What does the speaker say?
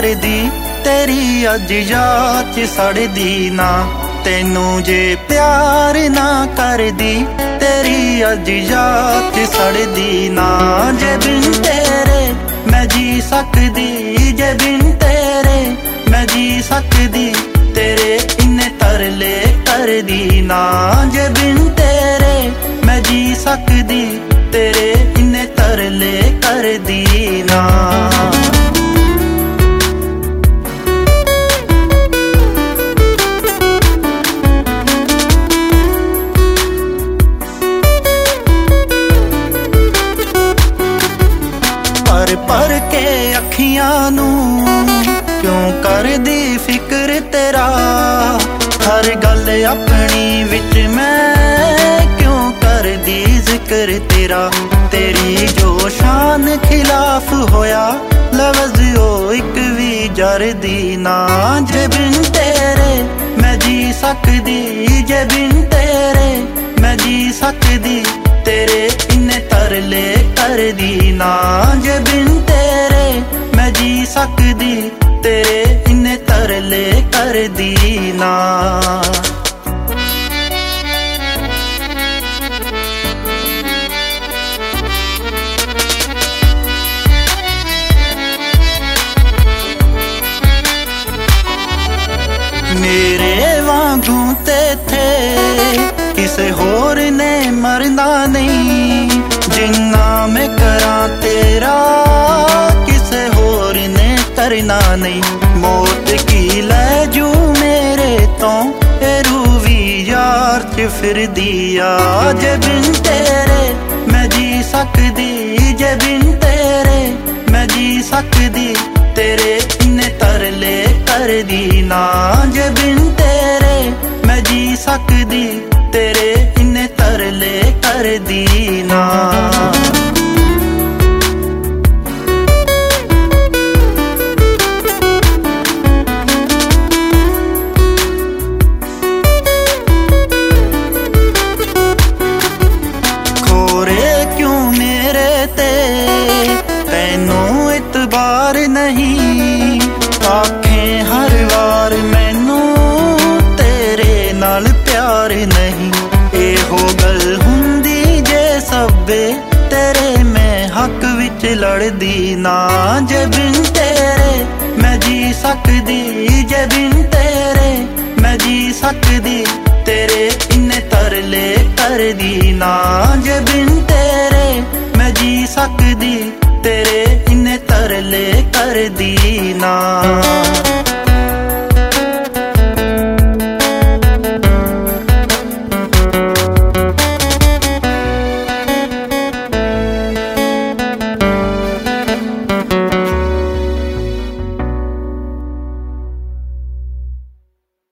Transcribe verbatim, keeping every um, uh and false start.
करदी तेरी अज याद च सड़दी ना। तेनू जे प्यार ना करदी तेरी अज याद च सड़दी ना। जे बिन तेरे मैं जी सकदी, जे बिन तेरे मैं जी सकदी, तेरे इन्ने तरले करदी ना। जे बिन तेरे मैं जी सकदी, तेरे इन्ने तरले करदी ना। पर पर के अखियां नू क्यों कर दी फिक्र तेरा। हर गल अपनी विच मैं क्यों कर दी जिक्र तेरा। तेरी जो शान खिलाफ होया लफ्ज़ ओ इक भी जरदी ना। जे बिन तेरे मैं जी सकदी, जे बिन तेरे मैं जी सकदी, तेरे इन्ने तरले करदी ना। जे बिन तेरे मैं जी सकदी, तेरे इन्ने तरले करदी ना। मेरे वांगू ते थे किसे होर ने मरना नहीं। जिन्ना मैं करा तेरा किसे होर ने करना नहीं। मौत की लै जू मेरे तो रूह भी यार च फिर दिया। जे बिन तेरे मैं जी सकदी, जे बिन तेरे मैं जी सकदी, तेरे इन्ने तरले करदी ना। जे बिन तेरे मैं जी सकदी, तेरे इन्ने तरले करदी ना। खोरे क्यों मेरे ते तैनू इतबार नहीं। आखें हर वार मैनू तेरे नाल प्यार नहीं। एहो गल हुंदी जे सब्बे तेरे मैं हक विच लड़दी ना। जे बिन तेरे मैं जी सकदी, जे बिन तेरे मैं जी सकदी, तेरे इन्ने तरले करदी ना। जे बिन तेरे मैं जी सकदी, तेरे इन्ने तरले करदी ना।